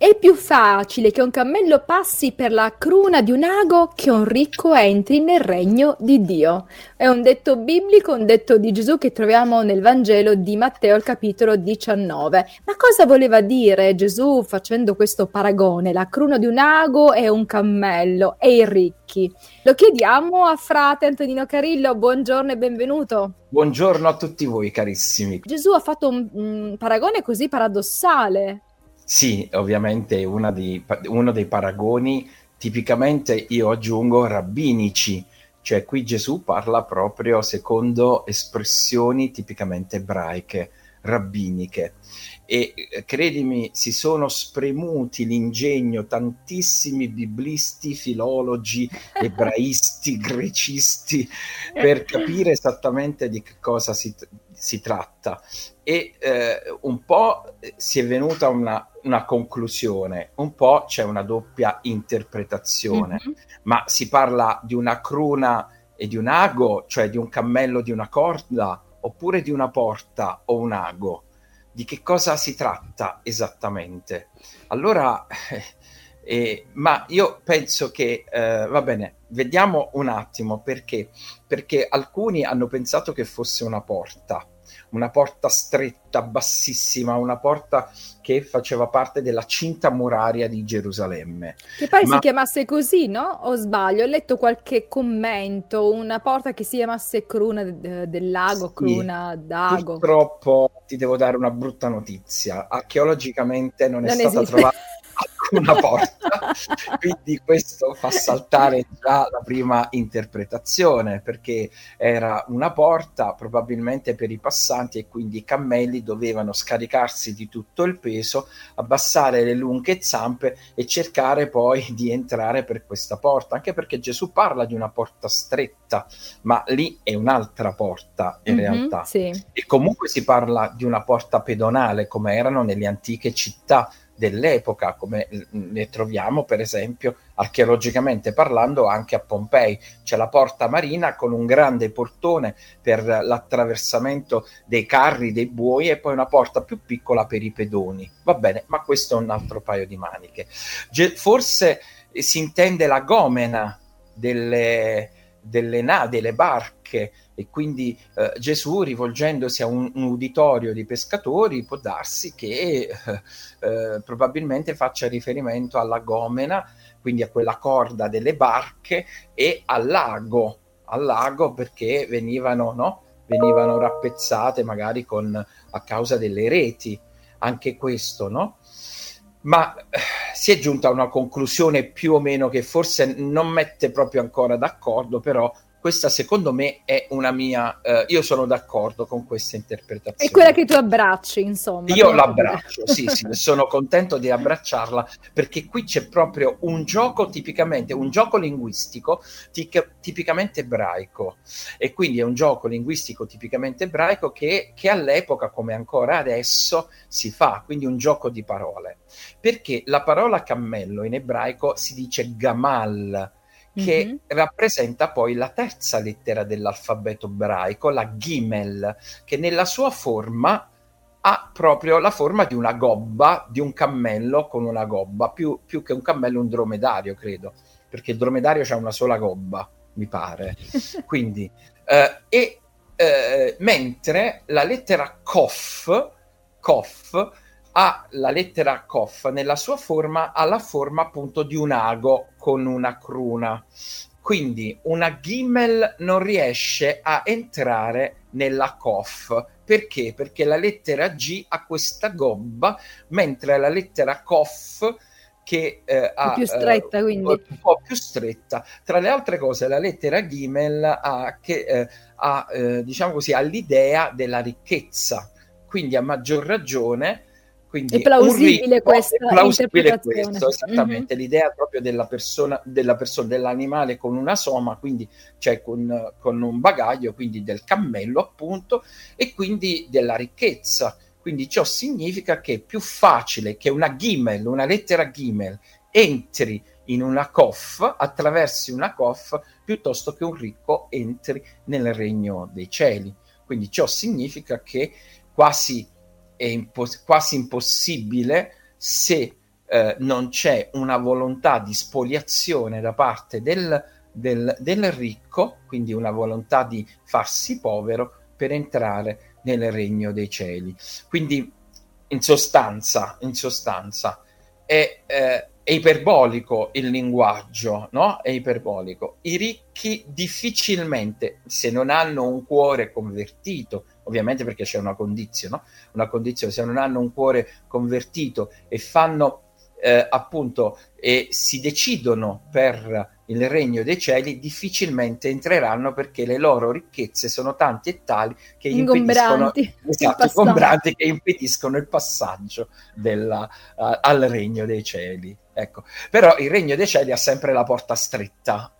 È più facile che un cammello passi per la cruna di un ago che un ricco entri nel regno di Dio. È un detto biblico, un detto di Gesù che troviamo nel Vangelo di Matteo, al capitolo 19. Ma cosa voleva dire Gesù facendo questo paragone? La cruna di un ago e un cammello e i ricchi. Lo chiediamo a frate Antonino Carillo. Buongiorno e benvenuto. Buongiorno a tutti voi carissimi. Gesù ha fatto un paragone così paradossale. Sì, ovviamente uno dei paragoni tipicamente, io aggiungo, rabbinici, cioè qui Gesù parla proprio secondo espressioni tipicamente ebraiche, rabbiniche, e credimi, si sono spremuti l'ingegno tantissimi biblisti, filologi, ebraisti, grecisti per capire esattamente di che cosa si tratta. E un po' si è venuta una conclusione, un po' c'è una doppia interpretazione, ma si parla di una cruna e di un ago, cioè di un cammello di una corda, oppure di una porta o un ago. Di che cosa si tratta esattamente? Allora, ma io penso che, va bene, vediamo un attimo perché alcuni hanno pensato che fosse una porta stretta, bassissima, una porta che faceva parte della cinta muraria di Gerusalemme. Che pare si chiamasse così, no? O sbaglio? Ho letto qualche commento, una porta che si chiamasse cruna del lago, Sì, cruna d'ago. purtroppo ti devo dare una brutta notizia. Archeologicamente non è stata esiste. trovata alcuna porta, quindi questo fa saltare già la prima interpretazione, perché era una porta probabilmente per i passanti e quindi i cammelli dovevano scaricarsi di tutto il peso, abbassare le lunghe zampe e cercare poi di entrare per questa porta, anche perché Gesù parla di una porta stretta, ma lì è un'altra porta in realtà. Sì. E comunque si parla di una porta pedonale, come erano nelle antiche città dell'epoca, come ne troviamo per esempio archeologicamente parlando anche a Pompei. C'è la porta marina con un grande portone per l'attraversamento dei carri, dei buoi, e poi una porta più piccola per i pedoni. Va bene, ma questo è un altro paio di maniche. Forse si intende la gomena delle barche, e quindi Gesù, rivolgendosi a un uditorio di pescatori, può darsi che probabilmente faccia riferimento alla gomena, quindi a quella corda delle barche, e al lago perché venivano rappezzate magari a causa delle reti, anche questo, no? Ma si è giunta a una conclusione più o meno che forse non mette proprio ancora d'accordo, però questa secondo me è una mia, io sono d'accordo con questa interpretazione. È quella che tu abbracci, insomma. Io l'abbraccio, sì, sono contento di abbracciarla, perché qui c'è proprio un gioco tipicamente, un gioco linguistico tipicamente ebraico, e quindi è un gioco linguistico tipicamente ebraico che all'epoca, come ancora adesso, si fa, quindi un gioco di parole, perché la parola cammello in ebraico si dice gamal, che rappresenta poi la terza lettera dell'alfabeto ebraico, la gimel, che nella sua forma ha proprio la forma di una gobba, di un cammello con una gobba, più che un cammello un dromedario, credo, perché il dromedario c'ha una sola gobba, mi pare. Quindi, mentre la lettera Kof ha la lettera Kof nella sua forma, ha la forma appunto di un ago con una cruna. Quindi una gimel non riesce a entrare nella Kof. Perché? Perché la lettera G ha questa gobba, mentre la lettera Kof, che ha più stretta, quindi un po' più stretta. Tra le altre cose, la lettera Gimel ha diciamo così, ha l'idea della ricchezza, quindi a maggior ragione. Quindi è plausibile questa interpretazione. Questo, esattamente, l'idea proprio della persona, dell'animale con una soma, quindi cioè con un bagaglio, quindi del cammello appunto, e quindi della ricchezza. Quindi ciò significa che è più facile che una gimel, una lettera gimel, entri in una kof, attraversi una kof, piuttosto che un ricco entri nel regno dei cieli. Quindi ciò significa che quasi impossibile, se non c'è una volontà di spoliazione da parte del ricco, quindi una volontà di farsi povero per entrare nel regno dei cieli. Quindi in sostanza è iperbolico il linguaggio, no? È iperbolico. I ricchi difficilmente, se non hanno un cuore convertito, ovviamente perché c'è una condizione, se non hanno un cuore convertito e fanno appunto e si decidono per il regno dei cieli, difficilmente entreranno, perché le loro ricchezze sono tante e tali che impediscono, ingombranti, che impediscono il passaggio al regno dei cieli. Ecco. Però il regno dei cieli ha sempre la porta stretta.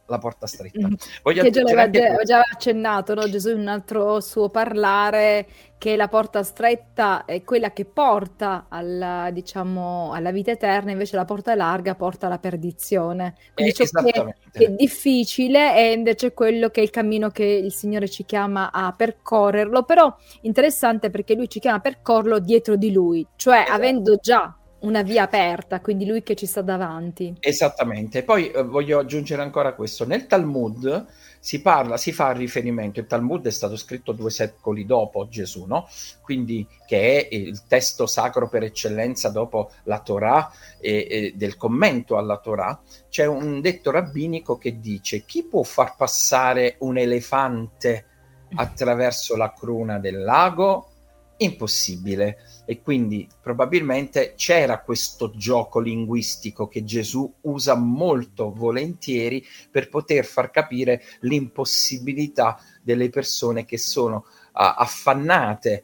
Voglio che aveva già accennato, no? Gesù in un altro suo parlare, che la porta stretta è quella che porta alla vita eterna, invece la porta larga porta alla perdizione. Quindi ciò che è difficile è invece quello che è il cammino che il Signore ci chiama a percorrerlo, però interessante perché lui ci chiama a percorrerlo dietro di lui, cioè avendo già una via aperta, quindi lui che ci sta davanti. Esattamente. Poi voglio aggiungere ancora questo. Nel Talmud si fa riferimento, il Talmud è stato scritto 2 secoli dopo Gesù, no? Quindi che è il testo sacro per eccellenza dopo la Torah e del commento alla Torah. C'è un detto rabbinico che dice: chi può far passare un elefante attraverso la cruna del lago? Impossibile. E quindi probabilmente c'era questo gioco linguistico che Gesù usa molto volentieri per poter far capire l'impossibilità delle persone che sono affannate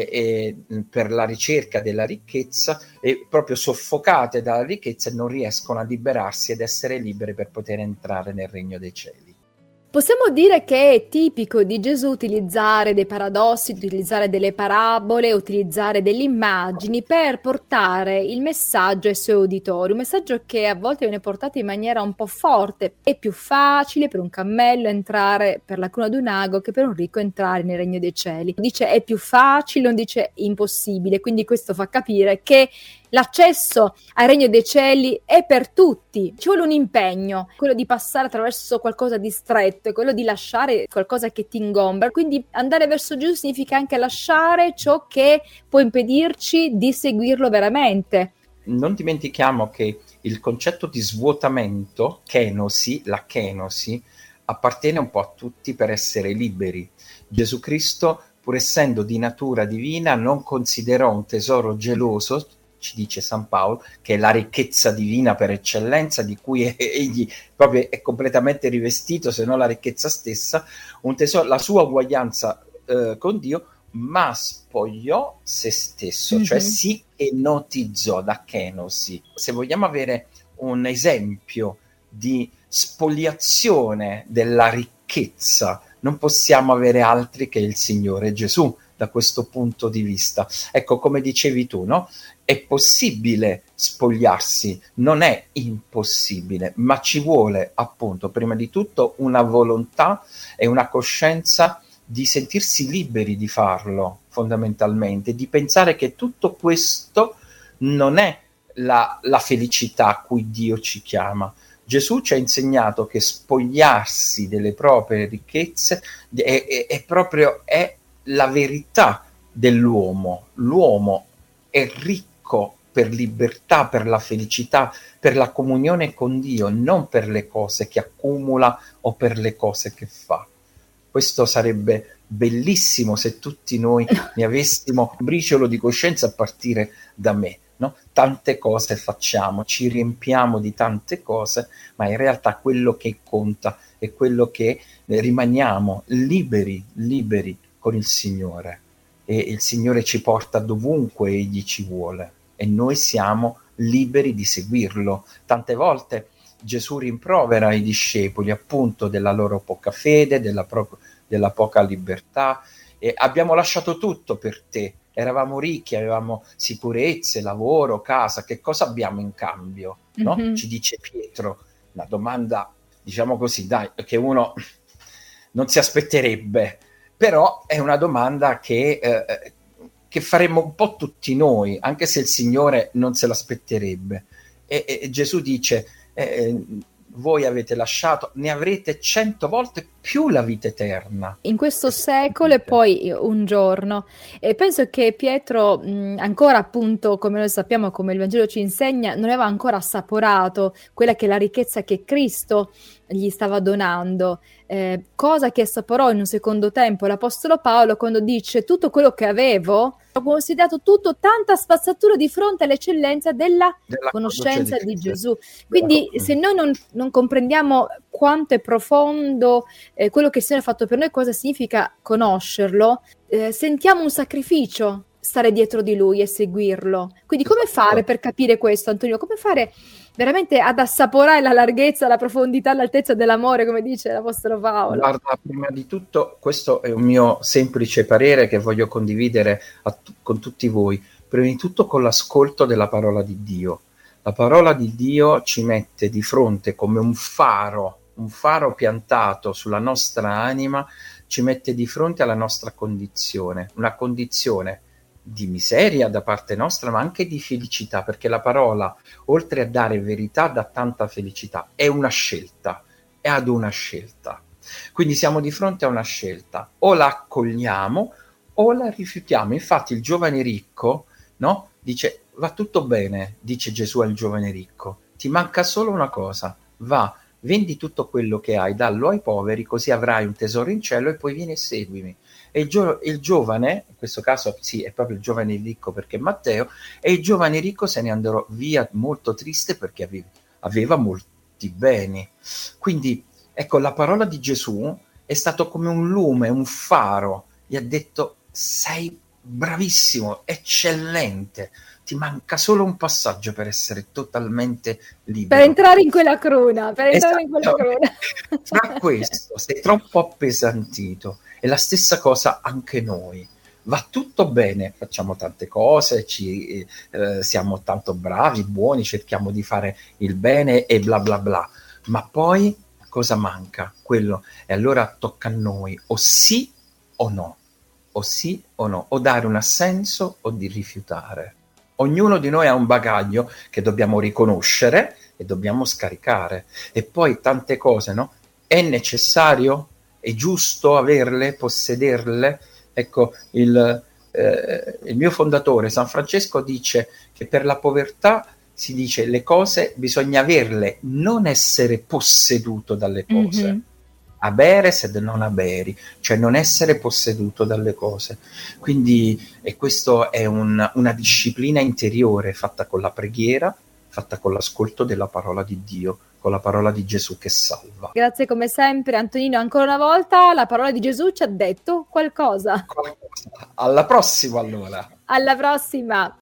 per la ricerca della ricchezza e proprio soffocate dalla ricchezza e non riescono a liberarsi ed essere libere per poter entrare nel regno dei cieli. Possiamo dire che è tipico di Gesù utilizzare dei paradossi, utilizzare delle parabole, utilizzare delle immagini per portare il messaggio ai suoi uditori, un messaggio che a volte viene portato in maniera un po' forte. È più facile per un cammello entrare per la cruna di un ago che per un ricco entrare nel regno dei cieli. Dice è più facile, non dice impossibile, quindi questo fa capire che l'accesso al regno dei cieli è per tutti, ci vuole un impegno, quello di passare attraverso qualcosa di stretto, quello di lasciare qualcosa che ti ingombra, quindi andare verso Gesù significa anche lasciare ciò che può impedirci di seguirlo veramente. Non dimentichiamo che il concetto di svuotamento, la kenosi, appartiene un po' a tutti per essere liberi. Gesù Cristo, pur essendo di natura divina, non considerò un tesoro geloso, ci dice San Paolo, che è la ricchezza divina per eccellenza, di cui egli proprio è completamente rivestito, se non la ricchezza stessa, un tesoro, la sua uguaglianza con Dio, ma spogliò se stesso, cioè si kenotizzò, da kenosi. Se vogliamo avere un esempio di spoliazione della ricchezza, non possiamo avere altri che il Signore Gesù da questo punto di vista. Ecco, come dicevi tu, no? È possibile spogliarsi, non è impossibile, ma ci vuole appunto prima di tutto una volontà e una coscienza di sentirsi liberi di farlo, fondamentalmente, di pensare che tutto questo non è la felicità a cui Dio ci chiama. Gesù ci ha insegnato che spogliarsi delle proprie ricchezze è proprio la verità dell'uomo. L'uomo è ricco per libertà, per la felicità, per la comunione con Dio, non per le cose che accumula o per le cose che fa. Questo sarebbe bellissimo se tutti noi ne avessimo un briciolo di coscienza, a partire da me, no? Tante cose facciamo, ci riempiamo di tante cose, ma in realtà quello che conta è quello che rimaniamo liberi con il Signore, e il Signore ci porta dovunque Egli ci vuole e noi siamo liberi di seguirlo. Tante volte Gesù rimprovera i discepoli appunto della loro poca fede, della poca libertà, e abbiamo lasciato tutto per te, eravamo ricchi, avevamo sicurezze, lavoro, casa, che cosa abbiamo in cambio? No? Ci dice Pietro, una domanda, diciamo così, dai, che uno non si aspetterebbe, però è una domanda che faremmo un po' tutti noi, anche se il Signore non se l'aspetterebbe. e Gesù dice, voi avete lasciato, ne avrete 100 volte più la vita eterna. In questo secolo e poi un giorno. E penso che Pietro, ancora appunto, come noi sappiamo, come il Vangelo ci insegna, non aveva ancora assaporato quella che è la ricchezza che Cristo gli stava donando, cosa che assaporò in un secondo tempo l'Apostolo Paolo quando dice: tutto quello che avevo ho considerato tutto tanta spazzatura di fronte all'eccellenza della conoscenza di Gesù. Quindi se noi non comprendiamo quanto è profondo quello che il Signore ha fatto per noi, cosa significa conoscerlo, sentiamo un sacrificio stare dietro di Lui e seguirlo. Quindi come fare per capire questo, Antonio? Come fare veramente ad assaporare la larghezza, la profondità, l'altezza dell'amore, come dice l'Apostolo Paolo? Guarda, prima di tutto, questo è un mio semplice parere che voglio condividere con tutti voi. Prima di tutto con l'ascolto della parola di Dio. La parola di Dio ci mette di fronte come un faro piantato sulla nostra anima, ci mette di fronte alla nostra condizione, una condizione di miseria da parte nostra, ma anche di felicità, perché la parola, oltre a dare verità, dà tanta felicità. È una scelta, è ad una scelta. Quindi siamo di fronte a una scelta, o la accogliamo o la rifiutiamo. Infatti il giovane ricco, no? Dice: va tutto bene, dice Gesù al giovane ricco, ti manca solo una cosa, va, vendi tutto quello che hai, dallo ai poveri, così avrai un tesoro in cielo e poi vieni e seguimi. E il giovane, in questo caso sì, è proprio il giovane ricco perché è Matteo, e il giovane ricco se ne andò via molto triste perché aveva molti beni. Quindi ecco, la parola di Gesù è stato come un lume, un faro, gli ha detto: sei bravissimo, eccellente, ti manca solo un passaggio per essere totalmente libero. Per entrare in quella cruna, Fra questo sei troppo appesantito. È la stessa cosa anche noi. Va tutto bene, facciamo tante cose, siamo tanto bravi, buoni, cerchiamo di fare il bene e bla bla bla. Ma poi cosa manca? Quello. E allora tocca a noi, o sì o no, o sì o no, o dare un assenso o di rifiutare. Ognuno di noi ha un bagaglio che dobbiamo riconoscere e dobbiamo scaricare. E poi tante cose, no? È necessario? È giusto averle, possederle? Ecco, il mio fondatore, San Francesco, dice che per la povertà si dice le cose bisogna averle, non essere posseduto dalle cose. Mm-hmm. Avere sed non averi, cioè non essere posseduto dalle cose. Quindi e questo è una disciplina interiore fatta con la preghiera, fatta con l'ascolto della parola di Dio, con la parola di Gesù che salva. Grazie come sempre Antonino, ancora una volta la parola di Gesù ci ha detto qualcosa. Alla prossima allora. Alla prossima.